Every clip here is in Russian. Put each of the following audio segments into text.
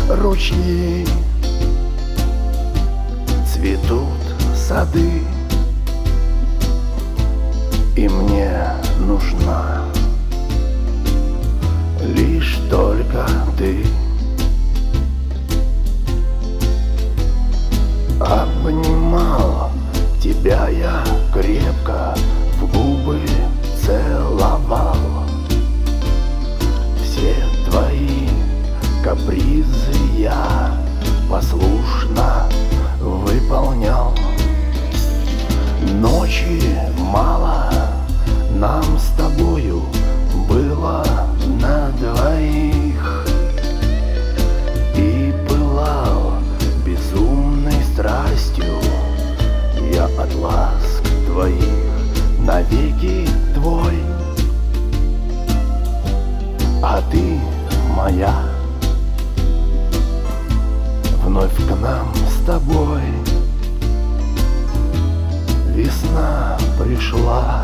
ручьи, цветут сады, и мне нужна лишь только ты. Обнимал тебя я крепко, в губы целовал. Все твои капризы я послушно выполнял. Ночи мало нам с тобою было на двоих, и пылал безумной страстью я от ласк твоих, навеки твой. А ты моя, вновь к нам с тобой весна пришла.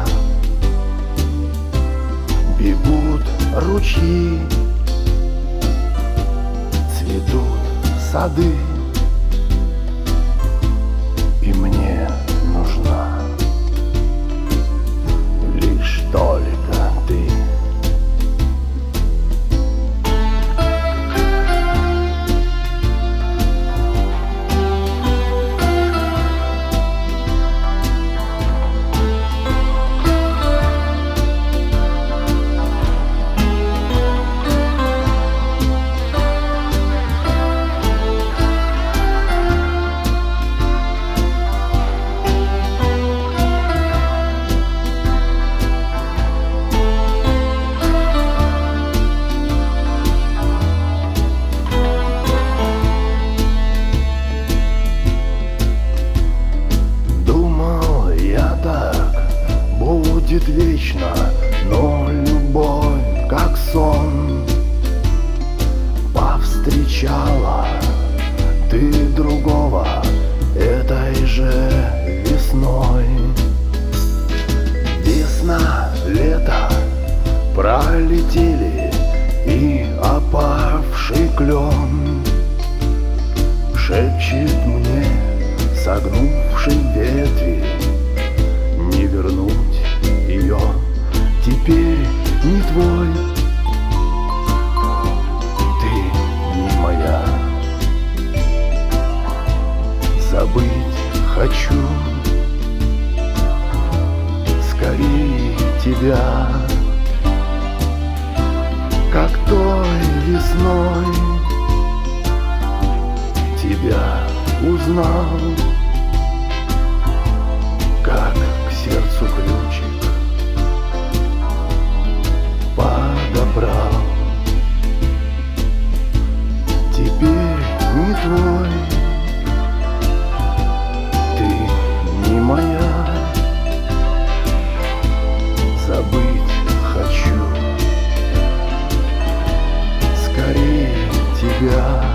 Бегут ручьи, цветут сады, и мне нужна лишь только ты. Будет вечно, но любовь, как сон, повстречала ты другого этой же весной. Весна, лето пролетели, и опавший клен шепчет мне, согнувший ветви, не вернуть ее теперь не твой. Ты не моя, забыть хочу скорее тебя, как той весной тебя узнал, как к сердцу ключик подобрал. Теперь не твой, ты не моя, забыть хочу скорее тебя.